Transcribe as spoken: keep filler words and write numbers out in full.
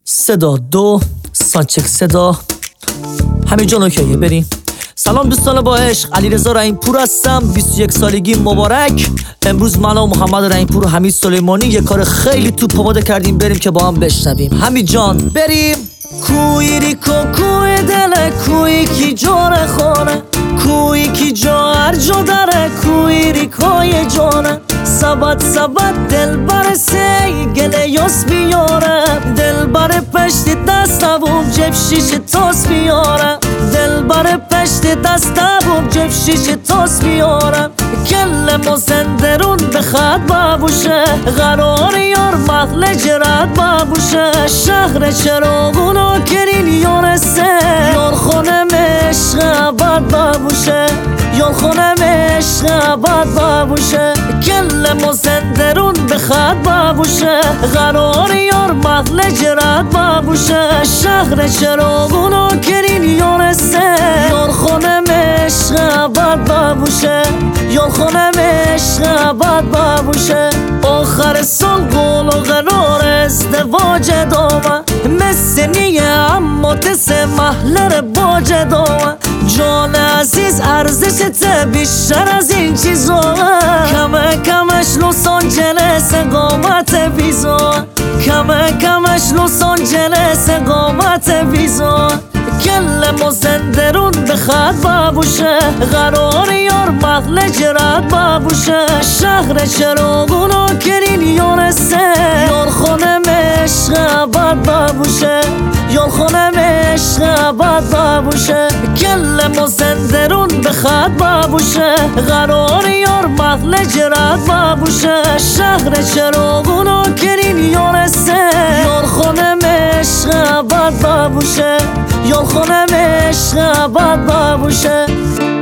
صدا دو سانچک صدا همین جان اوکیه بریم. سلام دوستان با عشق، علیرضا رحیم‌پور هستم. بیست و یک سالگی مبارک. امروز من و محمد رحیم‌پور و حمید سلیمانی یه کار خیلی توپ آماده کردیم، بریم که با هم بشنویم. حمید جان بریم. کوی ریکو کوی دل کوی کی جاره خونه کوی کی جار جو داره کوی ریکوی جانه سبت سبت دل بر سی گله یاس بیاره دل بر پشت دستم جب شیش تاس بیاره دل بر پشت دستم جب شیش تاس بیاره کل مزندرون بخد بابوشه قرار یار مغل جرد بابوشه شهر چراغونو کرین یارسه یار خونه مشق بد بابوشه یار خونه مشق بد بابوشه کل مزندرون بخد بابوشه قرار یار مغل جرد بابوشه شهر چراغونو کرین یارسه یار خونه مشق بد بابوشه یار خونه مشق بد بابوشه آخر سال قول و قرار ازدواج دامه مثل نیه اما تسه محلر باج دامه جان عزیز ارزشت بیشتر از این چیزا کمه کمش لس آنجلس قامت ویزا کمه کمش لس آنجلس قامت ویزا کل مزندرون بخد بابوشه قرار یار مغل جرد بابوشه شهر چراغونو کرین یارسه یار خونه مشق بد بابوشه یار خونه مشق بد بابوشه کل مزندرون بخد بابوشه قرار یار مغل جرد بابوشه شهر چراغونو کرین یارسه یار خونه مشق بد بابوشه یار خونه مشق بد بابوشه